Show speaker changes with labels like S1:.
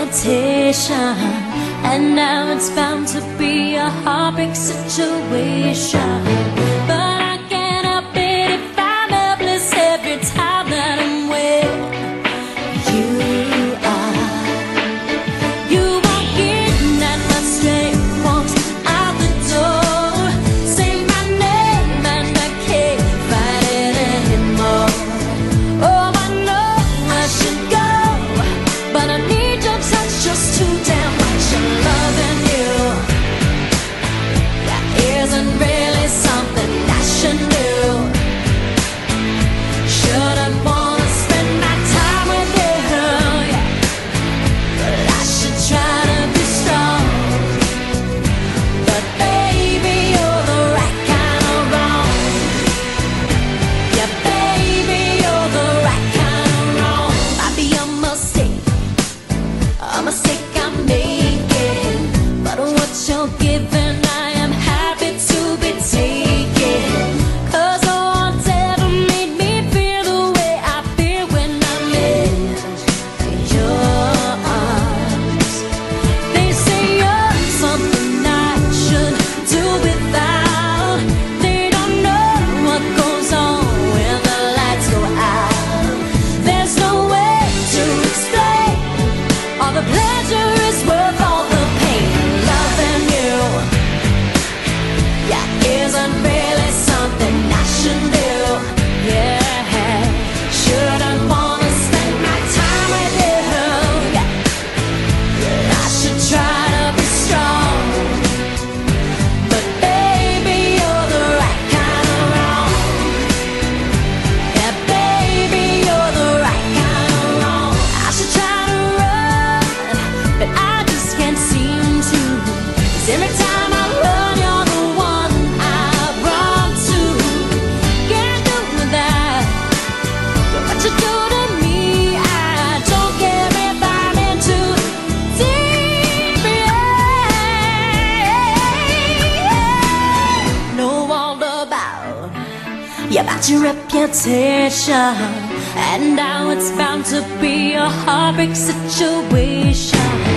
S1: reputation, and now it's bound to be a heartbreak situation. But I can't help it if I'm helpless every time that I'm with you. You walk in and my strength walks out the door. Say my name and I can't fight it anymore. Oh, I know I should go, but I need your touch just too damn much. I'm loving you. That isn't really something I should do. Shouldn't wanna spend my time with you, yeah. But I should try to be strong. But baby, you're the right kind of wrong. Yeah, baby, you're the right kind of wrong. Might be a mistake I'm making, but what you're giving I am happy to be taking. 'Cause no one's ever made me feel the way I feel when I'm in your arms. They say you're something I should do without. They don't know what goes on when the lights go out. There's no way to explain all the pleasure is worth all the pain. Loving you, yeah, isn't really something I should do. Yeah, shouldn't wanna spend my time with you. Yeah, I should try to be strong. But baby, you're the right kind of wrong. Yeah, baby, you're the right kind of wrong. I should try to run, but I just can't seem to. 'Cause every time I run, you're the one I run to. Can't do that. But what you do to me, I don't care if I'm in too deep. Yeah. Know all about your reputation, and now it's bound to be a heartbreak situation.